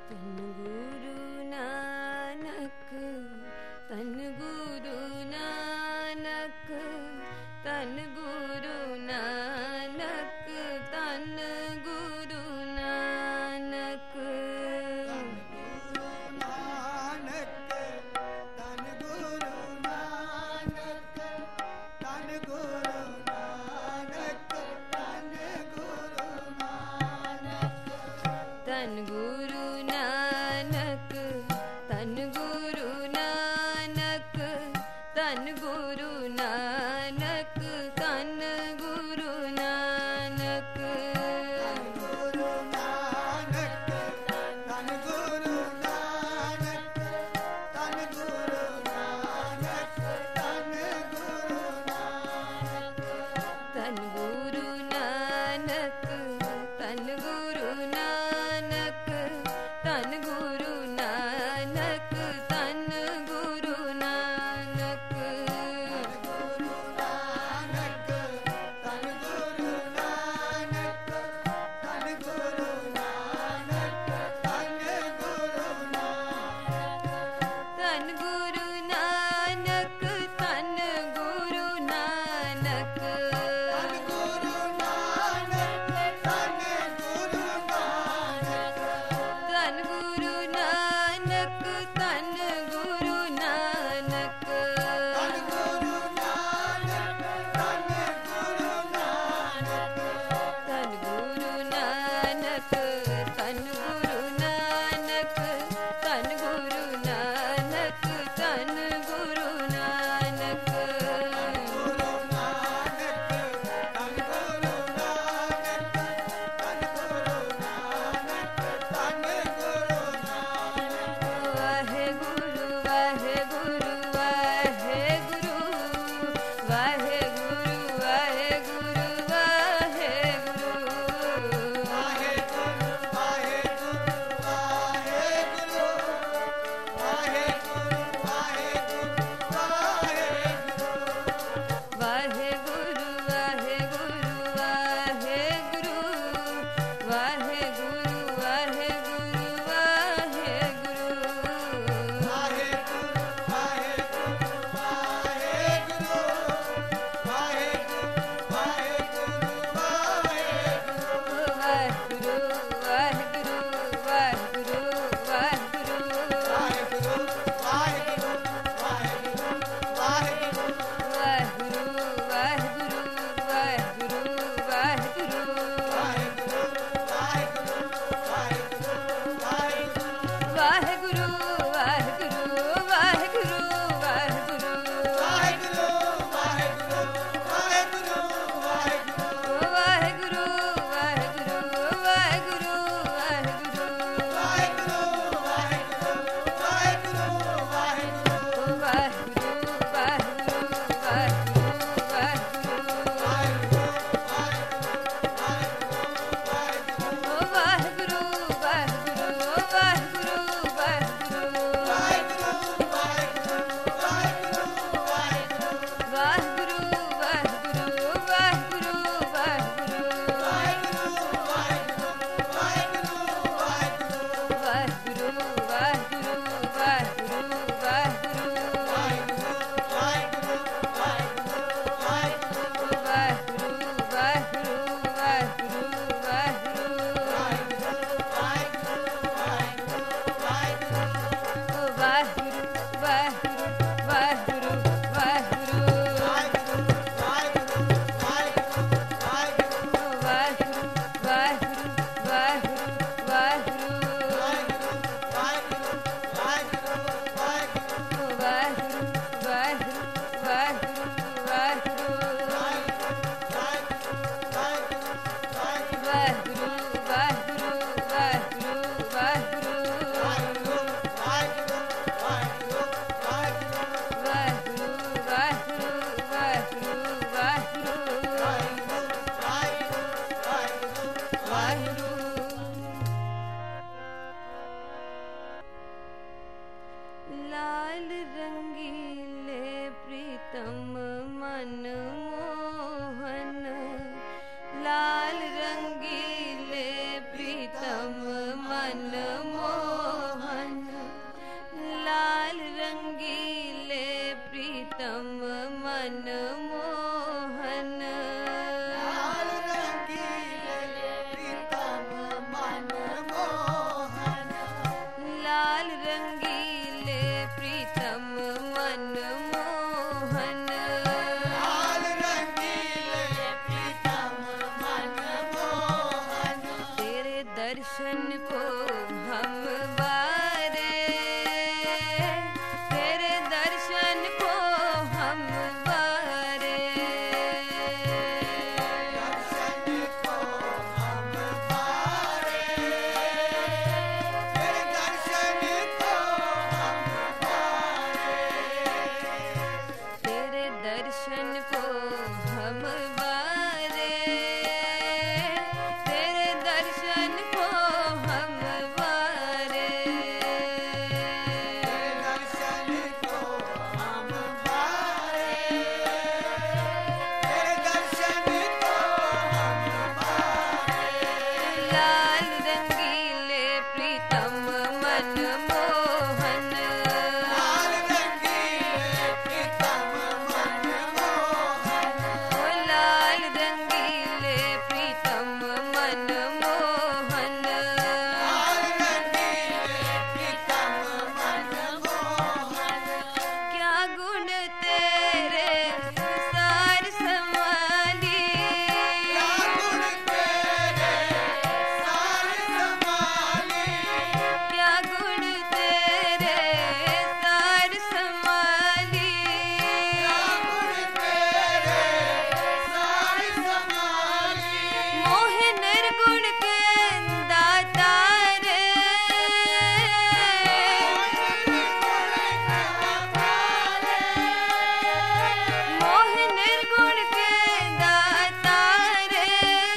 तन गुरु नानक, तन गुरु नानक, तन गुरु नानक, तन गुरु नानक। तन गुरु नानक, तन गुरु नानक, तन गुरु नानक, तन गुरु नानक। तन गुरु नानक, तन गुरु नानक, तन गुरु नानक, तन गुरु नानक। तन गुरु नानक, तन गुरु नानक। तन गुरु नानक, तन गुरु नानक। तन गुरु नानक, तन गुरु नानक, तन गुरु नानक, तन गुरु नानक। वाहे गुरु, वाहे गुरु, वाहे गुरु, वाहे गुरु, वाहे गुरु, वाहे गुरु। दर्शन को हम बारे, तेरे दर्शन को हम बारे, दर्शन को हम बारे, तेरे दर्शन को हम बारे, तेरे दर्शन को हम बारे, तेरे दर्शन को हम बारे, तेरे दर्शन को हम बारे, तेरे दर्शन को हम बारे, लाल रंगीले प्रीतम मनमोहन, लाल रंगीले प्रीतम मनमोहन, ओ लाल रंगीले प्रीतम मनमोहन, लाल रंगीले प्रीतम मनमोहन, क्या गुण तेरे सार समाली, क्या गुण तेरे सार संभाली, क्या गुण तेरे सार समाली, क्या गुण तेरे सार संभाली, मोह निर्गुण के दाता रे, मोह निर्गुण के दाता रे,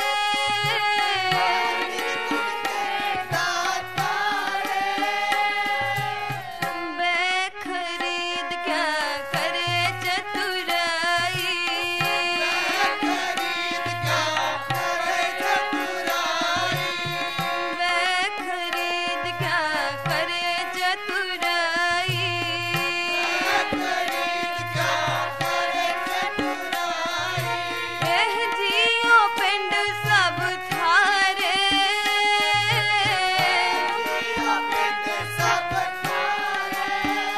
दाता रे, वे खरीद क्या करे चतुराई, खरीद क्या करे चतुराई, वे खरीद क्या करे चतुराई, खरीद क्या करे चतुराई, एह जियो पिंड सब थारे, जियो पिंड सब थारे,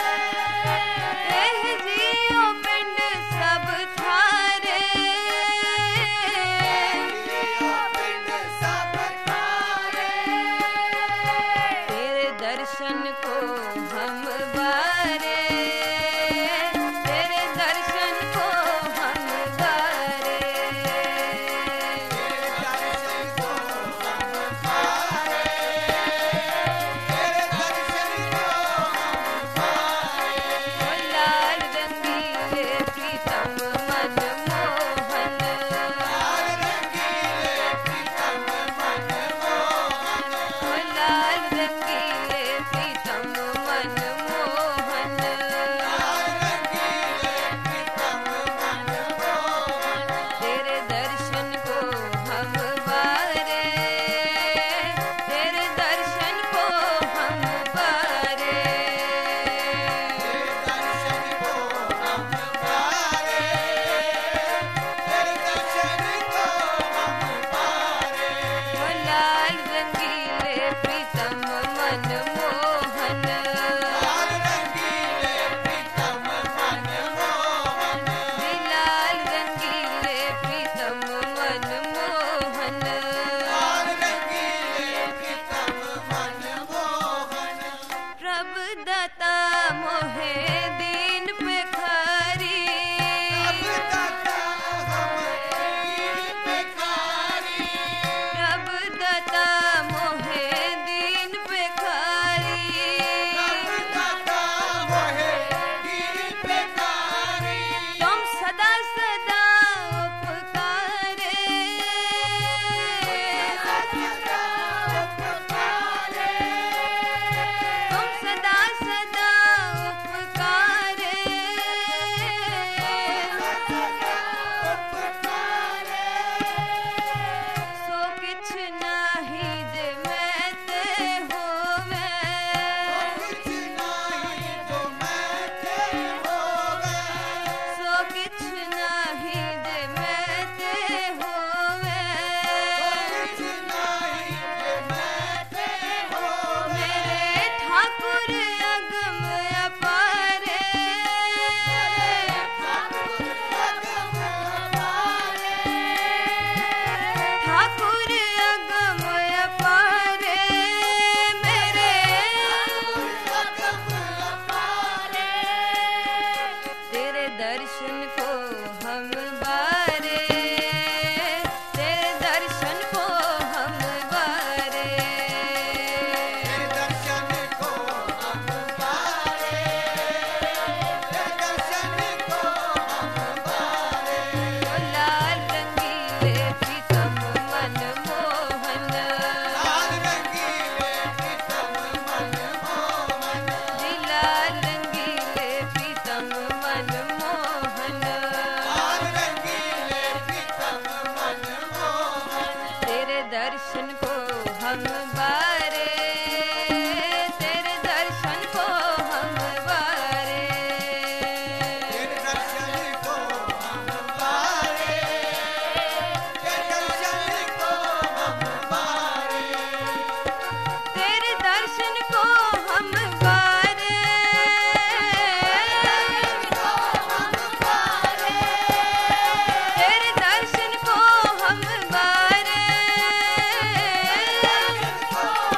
एह जियो पिंड सब थारे, जियो पिंड सब थारे, तेरे दर्शन को हम बारे, तेरे दर्शन को हम बारे, तेरे दर्शन को हम पारे, तेरे दर्शन को हम पारे, ओ लाल रंगीले प्रीतम मनमोहन, लाल रंगीले प्रीतम मनमोहन, ओ लाल रंगीले प्रीतम मनमोहन, लाल रंगीले प्रीतम मनमोहन, तेरे दर्शन को हम बारे, तेरे दर्शन को हम बारे, तेरे दर्शन को हम पारे, तेरे दर्शन को हम पारे, ओ लाल रंगीले प्रीतम मनमोहन, लाल रंगीले प्रीतम मनमोहन, लाल रंगीले प्रीतम मनमोहन, लाल रंगीले प्रीतम मनमोहन, प्रभु दाता मोहे दीन पे खारी, अब तक हम दीन भिखारी, प्रभु दाता मोहे दीन हम बारे, तेरे दर्शन को हम बारे, तेरे दर्शन को हम बारे, तेरे दर्शन को हम बारे, तेरे दर्शन को हम बारे, तेरे दर्शन को हम बारे,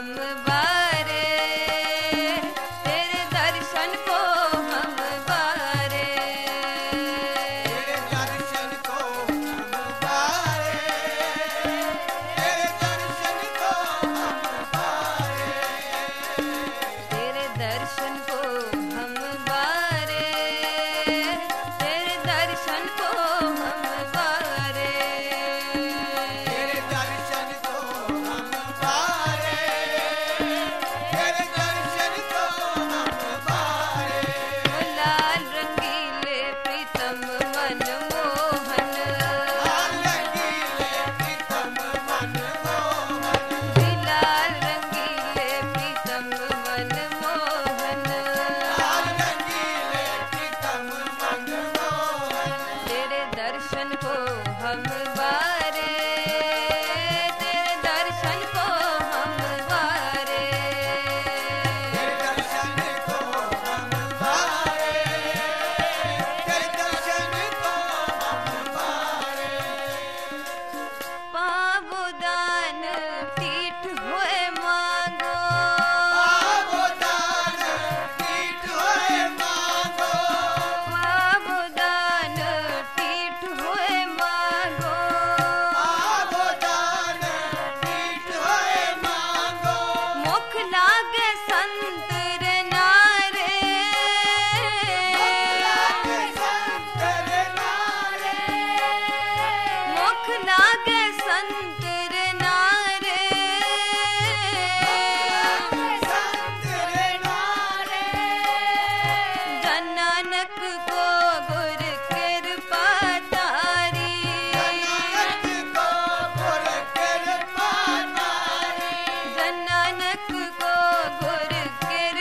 हम बारे, तेरे दर्शन को हम बारे, तेरे दर्शन को हम बारे, तेरे दर्शन को हम बारे, तेरे दर्शन को हम बारे, तेरे दर्शन को हम बारे, तेरे दर्शन को हम बारे, तेरे दर्शन को हम बारे। ओ लाल रंगीले प्रीतम मनमोहन, लाल रंगीले प्रीतम मनमोहन, लाल रंगीले प्रीतम मनमोहन, लाल रंगीले प्रीतम मनमोहन। तेरे दर्शन को हम बारे, तेरे दर्शन को हम बारे, तेरे दर्शन को हम बारे, तेरे दर्शन को हम बारे। पावदान पीठ होए मांगो, पावदान पीठ होए मांगो, पावदान पीठ होए मांगो, पावदान पीठ होए मांगो। मुख लागे संतर नारे, लागे संतर नारे, मुख लागे संतर नारे, संतर नारे। जन नानक को गुर कृपा तारी, नानक को गुर कृपा तारी, जन नानक को गुर कृपा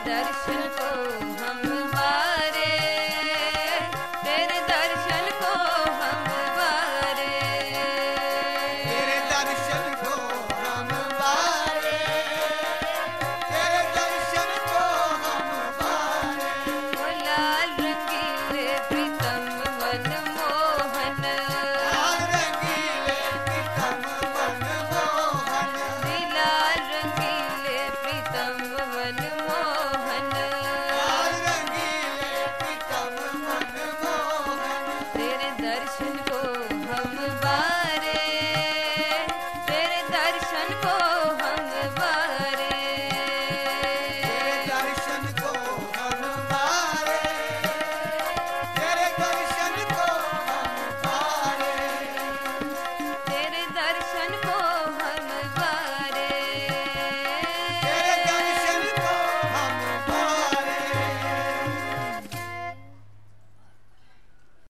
दर्शन को